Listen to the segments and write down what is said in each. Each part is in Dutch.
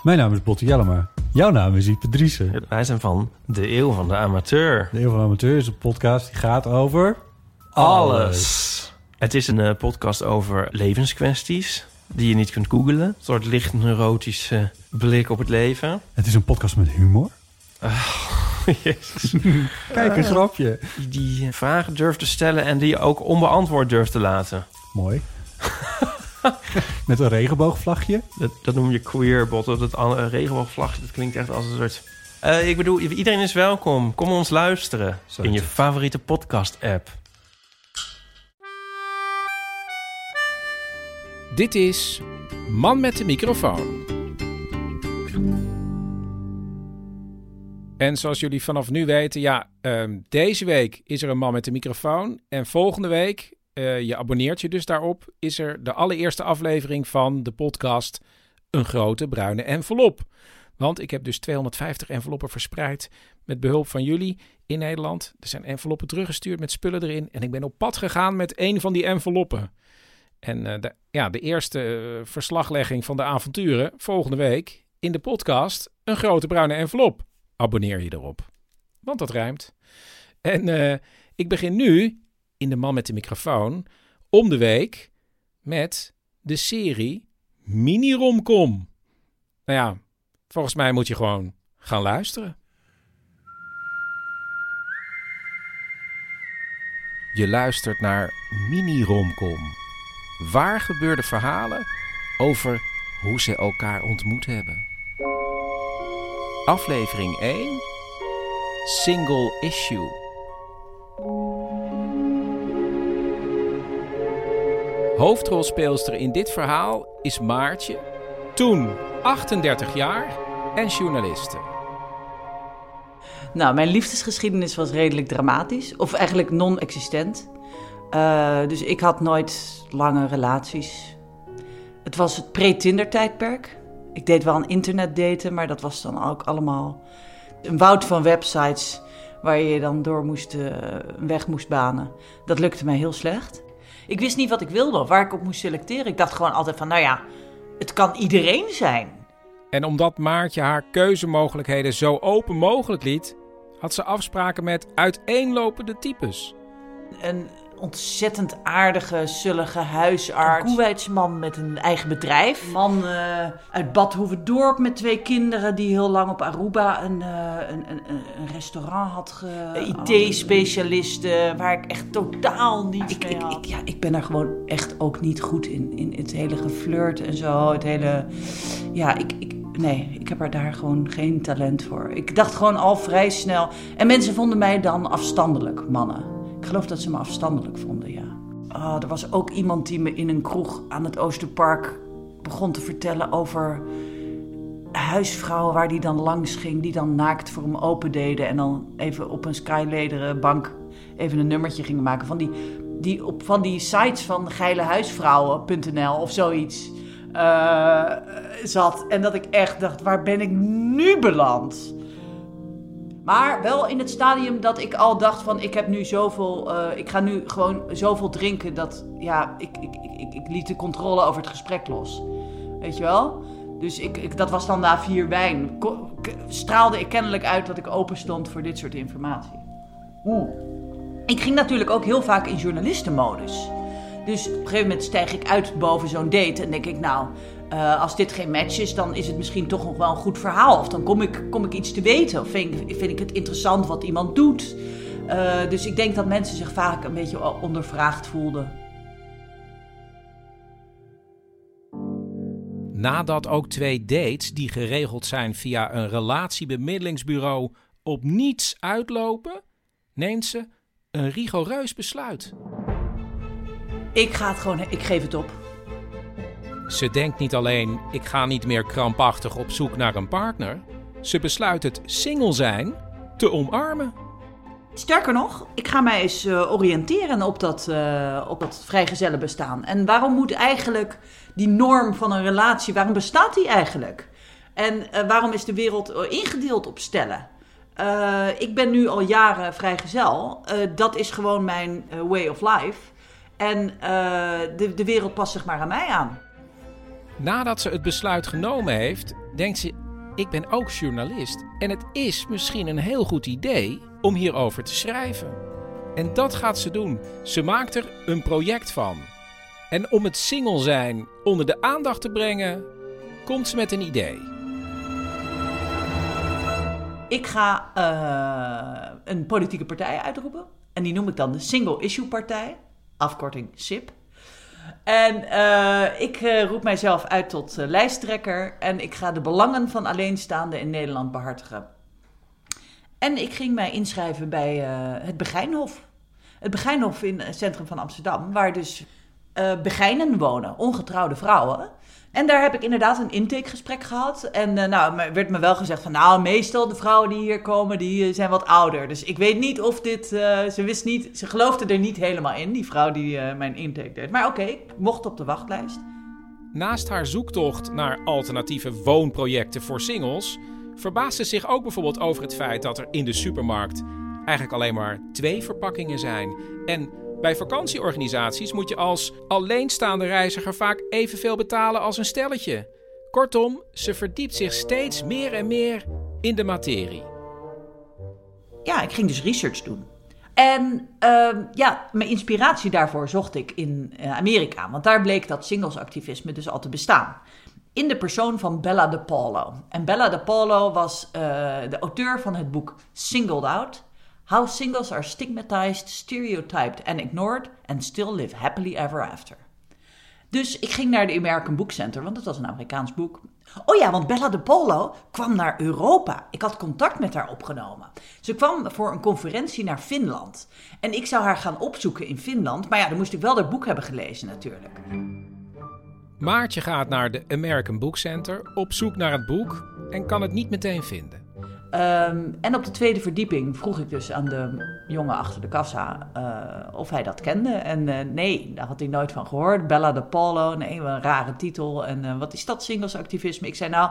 Mijn naam is Botte Jellema. Jouw naam is Ipe Driessen. Wij zijn van De Eeuw van de Amateur. De Eeuw van de Amateur is een podcast die gaat over... alles. Het is een podcast over levenskwesties die je niet kunt googlen. Een soort licht neurotische blik op het leven. Het is een podcast met humor. Jezus. Kijk, een grapje. Die vragen durft te stellen en die je ook onbeantwoord durft te laten. Mooi. Met een regenboogvlagje. Dat noem je queer, Botte. Dat regenboogvlagje, dat klinkt echt als een soort... ik bedoel, iedereen is welkom. Kom ons luisteren in je favoriete podcast-app. Dit is Man met de microfoon. En zoals jullie vanaf nu weten, deze week is er een man met de microfoon. En volgende week, je abonneert je dus daarop, is er de allereerste aflevering van de podcast Een Grote Bruine Envelop. Want ik heb dus 250 enveloppen verspreid met behulp van jullie in Nederland. Er zijn enveloppen teruggestuurd met spullen erin. En ik ben op pad gegaan met één van die enveloppen. En de eerste verslaglegging van de avonturen volgende week in de podcast Een Grote Bruine Envelop. Abonneer je erop, want dat rijmt. En ik begin nu in de Man met de microfoon om de week met de serie Mini-romcom. Nou ja, volgens mij moet je gewoon gaan luisteren. Je luistert naar Mini-romcom. Waar gebeurde verhalen over hoe ze elkaar ontmoet hebben. Aflevering 1. Single Issue. Hoofdrolspeelster in dit verhaal is Maartje, toen 38 jaar en journaliste. Nou, mijn liefdesgeschiedenis was redelijk dramatisch. Of eigenlijk non-existent. Dus ik had nooit lange relaties. Het was het pre-Tinder-tijdperk. Ik deed wel een internetdaten, maar dat was dan ook allemaal een woud van websites waar je dan door een weg moest banen. Dat lukte mij heel slecht. Ik wist niet wat ik wilde of waar ik op moest selecteren. Ik dacht gewoon altijd van, het kan iedereen zijn. En omdat Maartje haar keuzemogelijkheden zo open mogelijk liet, had ze afspraken met uiteenlopende types. Een ontzettend aardige, zullige huisarts. Een Koeweitsman met een eigen bedrijf. Een man uit Bad Hoeverdorp met 2 kinderen die heel lang op Aruba een restaurant had IT-specialisten waar ik echt totaal niets mee had. Ik ben er gewoon echt ook niet goed in het hele geflirt en zo. Het hele... ik heb er daar gewoon geen talent voor. Ik dacht gewoon al vrij snel... En mensen vonden mij dan afstandelijk, mannen. Ik geloof dat ze me afstandelijk vonden, ja. Er was ook iemand die me in een kroeg aan het Oosterpark begon te vertellen over huisvrouwen waar die dan langs ging, die dan naakt voor hem open deden en dan even op een skylederen bank even een nummertje gingen maken. Van die sites van geilehuisvrouwen.nl of zoiets zat. En dat ik echt dacht, waar ben ik nu beland? Maar wel in het stadium dat ik al dacht van ik heb nu zoveel, ik ga nu gewoon zoveel drinken dat ik liet de controle over het gesprek los. Weet je wel? Dus dat was dan na 4 wijn. Straalde ik kennelijk uit dat ik open stond voor dit soort informatie. Ik ging natuurlijk ook heel vaak in journalistenmodus. Dus op een gegeven moment stijg ik uit boven zo'n date en denk ik als dit geen match is, dan is het misschien toch nog wel een goed verhaal. Of dan kom ik iets te weten. Of vind ik het interessant wat iemand doet. Dus ik denk dat mensen zich vaak een beetje ondervraagd voelden. Nadat ook 2 dates die geregeld zijn via een relatiebemiddelingsbureau op niets uitlopen, neemt ze een rigoureus besluit. Ik geef het op. Ze denkt niet alleen, ik ga niet meer krampachtig op zoek naar een partner. Ze besluit het single zijn te omarmen. Sterker nog, ik ga mij eens oriënteren op dat vrijgezellenbestaan. En waarom moet eigenlijk die norm van een relatie, waarom bestaat die eigenlijk? En waarom is de wereld ingedeeld op stellen? Ik ben nu al jaren vrijgezel. Dat is gewoon mijn way of life. En de wereld past zich maar aan mij aan. Nadat ze het besluit genomen heeft, denkt ze, ik ben ook journalist en het is misschien een heel goed idee om hierover te schrijven. En dat gaat ze doen. Ze maakt er een project van. En om het single zijn onder de aandacht te brengen, komt ze met een idee. Ik ga een politieke partij uitroepen. En die noem ik dan de Single Issue Partij. Afkorting SIP. En ik roep mijzelf uit tot lijsttrekker. En ik ga de belangen van alleenstaanden in Nederland behartigen. En ik ging mij inschrijven bij het Begijnhof. Het Begijnhof in het centrum van Amsterdam. Waar dus Begijnen wonen, ongetrouwde vrouwen. En daar heb ik inderdaad een intakegesprek gehad. En werd me wel gezegd van, meestal de vrouwen die hier komen, die zijn wat ouder. Dus ik weet niet of dit, ze geloofde er niet helemaal in, die vrouw die mijn intake deed. Maar oké, ik mocht op de wachtlijst. Naast haar zoektocht naar alternatieve woonprojecten voor singles, verbaast ze zich ook bijvoorbeeld over het feit dat er in de supermarkt eigenlijk alleen maar 2 verpakkingen zijn. En bij vakantieorganisaties moet je als alleenstaande reiziger vaak evenveel betalen als een stelletje. Kortom, ze verdiept zich steeds meer en meer in de materie. Ja, ik ging dus research doen. En mijn inspiratie daarvoor zocht ik in Amerika. Want daar bleek dat singlesactivisme dus al te bestaan. In de persoon van Bella DePaulo. En Bella DePaulo was de auteur van het boek Singled Out. How Singles Are Stigmatized, Stereotyped and Ignored and Still Live Happily Ever After. Dus ik ging naar de American Book Center, want het was een Amerikaans boek. Oh ja, want Bella DePaulo kwam naar Europa. Ik had contact met haar opgenomen. Ze kwam voor een conferentie naar Finland. En ik zou haar gaan opzoeken in Finland. Maar ja, dan moest ik wel haar boek hebben gelezen natuurlijk. Maartje gaat naar de American Book Center op zoek naar het boek en kan het niet meteen vinden. En op de 2e verdieping vroeg ik dus aan de jongen achter de kassa of hij dat kende. En nee, daar had hij nooit van gehoord. Bella DePaulo, nee, wat een rare titel. En wat is dat singlesactivisme? Ik zei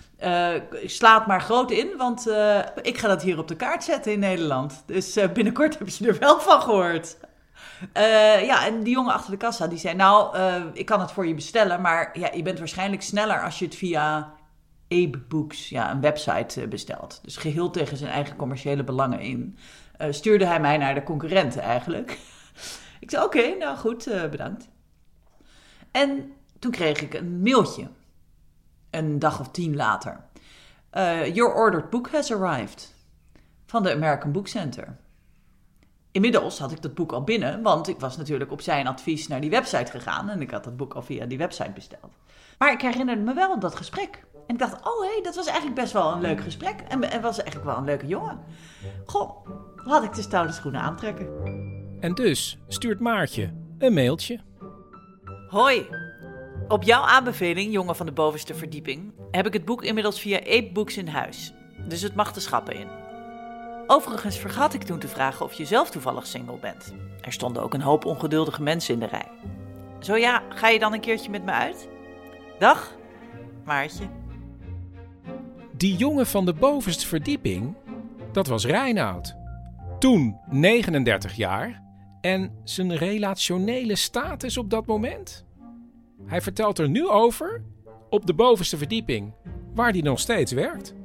sla het maar groot in, want ik ga dat hier op de kaart zetten in Nederland. Dus binnenkort heb je er wel van gehoord. En die jongen achter de kassa die zei, ik kan het voor je bestellen, maar ja, je bent waarschijnlijk sneller als je het via Abe Books, een website besteld. Dus geheel tegen zijn eigen commerciële belangen in. Stuurde hij mij naar de concurrenten eigenlijk. Ik zei, oké, goed, bedankt. En toen kreeg ik een mailtje. Een dag of 10 later. Your ordered book has arrived. Van de American Book Center. Inmiddels had ik dat boek al binnen, want ik was natuurlijk op zijn advies naar die website gegaan. En ik had dat boek al via die website besteld. Maar ik herinnerde me wel dat gesprek. En ik dacht, dat was eigenlijk best wel een leuk gesprek. En was eigenlijk wel een leuke jongen. Goh, laat ik de stoute schoenen aantrekken. En dus stuurt Maartje een mailtje. Hoi, op jouw aanbeveling, jongen van de bovenste verdieping, heb ik het boek inmiddels via Abe Books in huis. Dus het mag de schappen in. Overigens vergat ik toen te vragen of je zelf toevallig single bent. Er stonden ook een hoop ongeduldige mensen in de rij. Zo ja, ga je dan een keertje met me uit? Dag, Maartje. Die jongen van de bovenste verdieping, dat was Reinoud. Toen 39 jaar en zijn relationele status op dat moment? Hij vertelt er nu over op de bovenste verdieping, waar hij nog steeds werkt.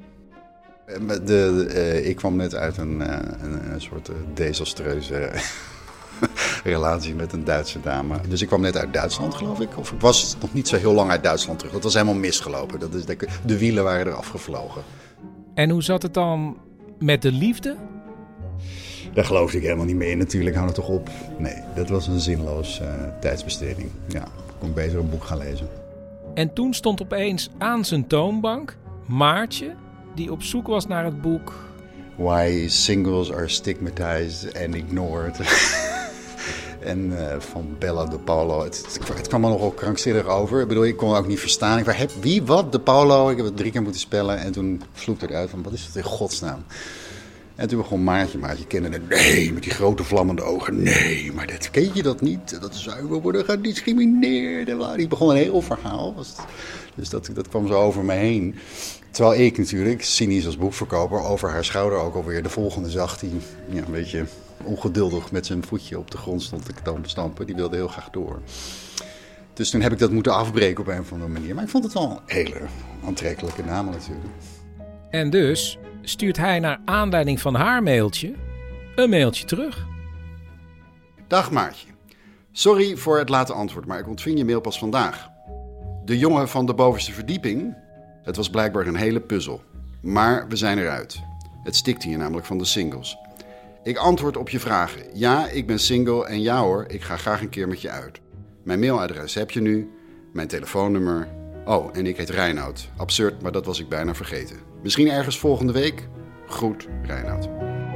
Ik kwam net uit een soort desastreuze relatie met een Duitse dame. Dus ik kwam net uit Duitsland, geloof ik. Of ik was nog niet zo heel lang uit Duitsland terug. Dat was helemaal misgelopen. De wielen waren er afgevlogen. En hoe zat het dan met de liefde? Daar geloofde ik helemaal niet meer in natuurlijk. Hou het toch op. Nee, dat was een zinloos tijdsbesteding. Ja, ik kon beter een boek gaan lezen. En toen stond opeens aan zijn toonbank Maartje, die op zoek was naar het boek Why Singles Are Stigmatized and Ignored. En van Bella DePaulo. Het kwam er nogal krankzinnig over. Ik bedoel, ik kon het ook niet verstaan. Wie, wat, DePaulo? Ik heb het 3 keer moeten spellen. En toen vloekte het uit van, wat is dat in godsnaam? En toen begon Maartje kende het. Nee, met die grote vlammende ogen. Nee, maar ken je dat niet? Dat zuiver worden gediscrimineerd. Die begon een heel verhaal. Dus dat kwam zo over me heen. Terwijl ik natuurlijk, cynisch als boekverkoper, over haar schouder ook alweer de volgende zag. Die een beetje ongeduldig met zijn voetje op de grond stond te stampen. Die wilde heel graag door. Dus toen heb ik dat moeten afbreken op een of andere manier. Maar ik vond het wel een hele aantrekkelijke naam natuurlijk. En dus stuurt hij naar aanleiding van haar mailtje een mailtje terug. Dag Maartje. Sorry voor het late antwoord, maar ik ontving je mail pas vandaag. De jongen van de bovenste verdieping, het was blijkbaar een hele puzzel. Maar we zijn eruit. Het stikte hier namelijk van de singles. Ik antwoord op je vragen. Ja, ik ben single en ja hoor, ik ga graag een keer met je uit. Mijn mailadres heb je nu, mijn telefoonnummer. Oh, en ik heet Reinoud. Absurd, maar dat was ik bijna vergeten. Misschien ergens volgende week? Groet, Reinoud.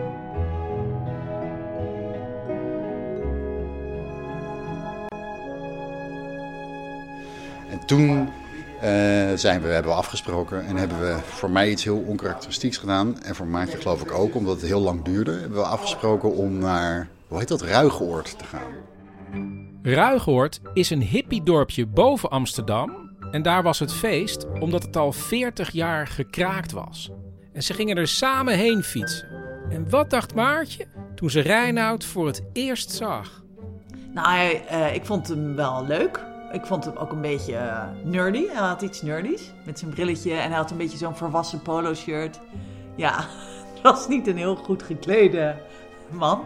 En toen hebben we afgesproken en hebben we voor mij iets heel onkarakteristieks gedaan. En voor Maartje geloof ik ook, omdat het heel lang duurde. Hebben we afgesproken om naar, hoe heet dat, Ruigoord te gaan. Ruigoord is een hippiedorpje boven Amsterdam. En daar was het feest omdat het al 40 jaar gekraakt was. En ze gingen er samen heen fietsen. En wat dacht Maartje toen ze Reinoud voor het eerst zag? Nou, ik vond hem wel leuk. Ik vond hem ook een beetje nerdy. Hij had iets nerdies met zijn brilletje en hij had een beetje zo'n volwassen polo-shirt. Ja, het was niet een heel goed geklede man.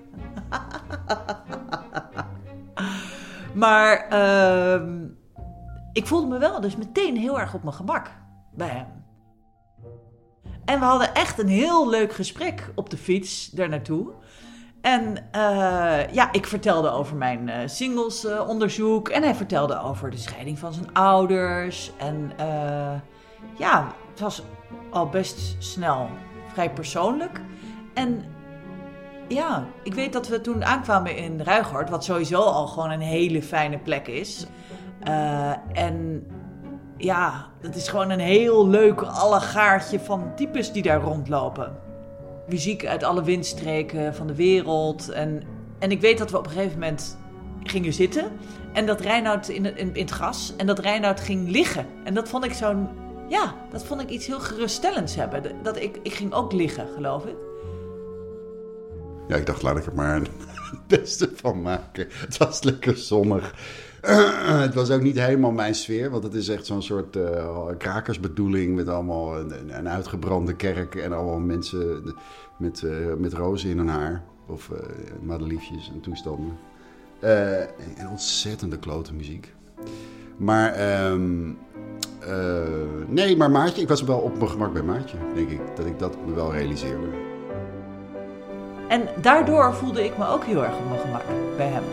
Maar ik voelde me wel dus meteen heel erg op mijn gemak bij hem. En we hadden echt een heel leuk gesprek op de fiets daar naartoe. En ik vertelde over mijn singlesonderzoek. En hij vertelde over de scheiding van zijn ouders. En het was al best snel vrij persoonlijk. En ja, ik weet dat we toen aankwamen in Ruigoord, wat sowieso al gewoon een hele fijne plek is. En ja, dat is gewoon een heel leuk allegaartje van types die daar rondlopen. Muziek uit alle windstreken van de wereld. En ik weet dat we op een gegeven moment gingen zitten. En dat Reinoud in het gras. En dat Reinoud ging liggen. En dat vond ik dat vond ik iets heel geruststellends hebben. Dat ik ging ook liggen, geloof ik. Ja, ik dacht, laat ik er maar het beste van maken. Het was lekker zonnig. Het was ook niet helemaal mijn sfeer, want het is echt zo'n soort krakersbedoeling met allemaal een uitgebrande kerk en allemaal mensen met rozen in hun haar. Of madeliefjes en toestanden. En ontzettende klote muziek. Maar maar Maartje, ik was wel op mijn gemak bij Maartje, denk ik. Dat ik dat me wel realiseerde. En daardoor voelde ik me ook heel erg op mijn gemak bij hem.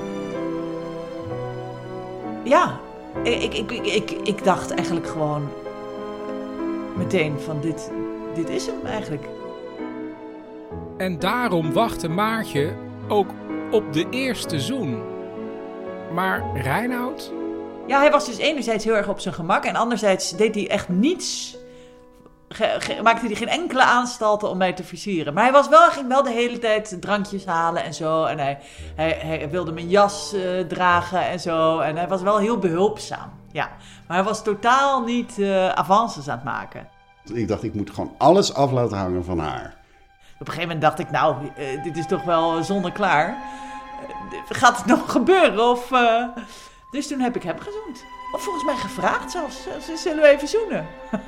Ja, ik dacht eigenlijk gewoon meteen van dit is hem eigenlijk. En daarom wachtte Maartje ook op de eerste zoen. Maar Reinoud? Ja, hij was dus enerzijds heel erg op zijn gemak en anderzijds deed hij echt niets. Maakte hij geen enkele aanstalten om mij te versieren. Maar hij ging wel de hele tijd drankjes halen en zo. En hij wilde mijn jas dragen en zo. En hij was wel heel behulpzaam. Ja. Maar hij was totaal niet avances aan het maken. Ik dacht, ik moet gewoon alles af laten hangen van haar. Op een gegeven moment dacht ik, dit is toch wel zonneklaar. Gaat het nog gebeuren? Dus toen heb ik hem gezoend. Of volgens mij gevraagd zelfs. Zullen we even zoenen?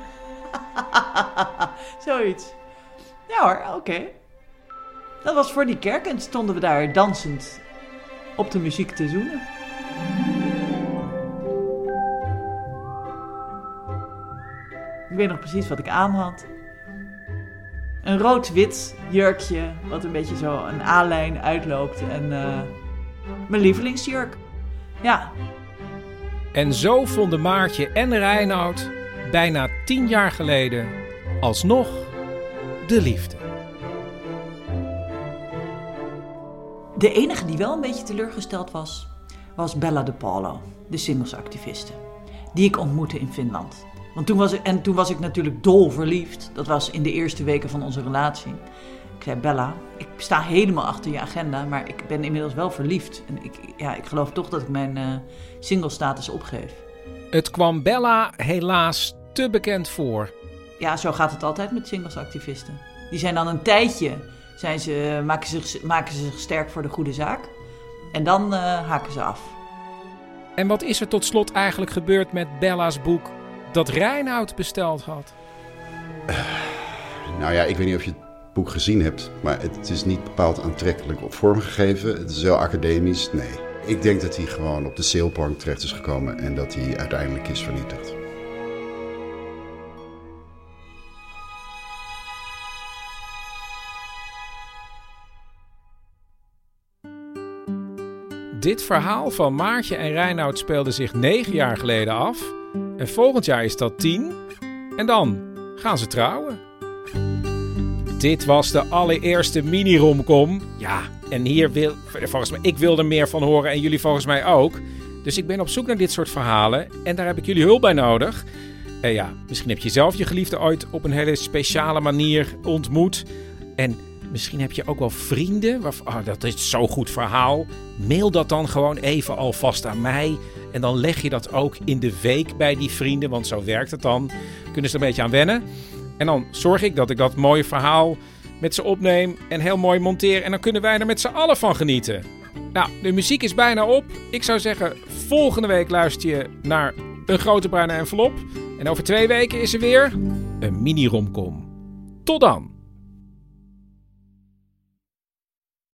Zoiets. Ja hoor, oké. Dat was voor die kerk en stonden we daar dansend op de muziek te zoenen. Ik weet nog precies wat ik aan had. Een rood-wit jurkje, wat een beetje zo een A-lijn uitloopt. En mijn lievelingsjurk. Ja. En zo vonden Maartje en Reinoud bijna 10 jaar geleden alsnog de liefde. De enige die wel een beetje teleurgesteld was Bella de Paulo, de singlesactiviste. Die ik ontmoette in Finland. Want toen was ik natuurlijk dol verliefd. Dat was in de eerste weken van onze relatie. Ik zei, Bella, ik sta helemaal achter je agenda, maar ik ben inmiddels wel verliefd. En ik geloof toch dat ik mijn singlestatus opgeef. Het kwam Bella helaas te bekend voor. Ja, zo gaat het altijd met singlesactivisten. Die zijn dan een tijdje, maken ze zich sterk voor de goede zaak. En dan haken ze af. En wat is er tot slot eigenlijk gebeurd met Bella's boek dat Reinoud besteld had? Nou ja, ik weet niet of je het boek gezien hebt, maar het is niet bepaald aantrekkelijk op vormgegeven. Het is heel academisch, nee. Ik denk dat hij gewoon op de sailplank terecht is gekomen en dat hij uiteindelijk is vernietigd. Dit verhaal van Maartje en Reinoud speelde zich 9 jaar geleden af. En volgend jaar is dat 10. En dan gaan ze trouwen. Dit was de allereerste mini-romcom. Ja, en ik wil er meer van horen en jullie volgens mij ook. Dus ik ben op zoek naar dit soort verhalen. En daar heb ik jullie hulp bij nodig. Misschien heb je zelf je geliefde ooit op een hele speciale manier ontmoet. En misschien heb je ook wel vrienden. Dat is zo'n goed verhaal. Mail dat dan gewoon even alvast aan mij. En dan leg je dat ook in de week bij die vrienden. Want zo werkt het dan. Kunnen ze er een beetje aan wennen. En dan zorg ik dat ik dat mooie verhaal met ze opneem. En heel mooi monteer. En dan kunnen wij er met z'n allen van genieten. Nou, de muziek is bijna op. Ik zou zeggen, volgende week luister je naar Een Grote Bruine Envelop. En over 2 weken is er weer een mini-romcom. Tot dan!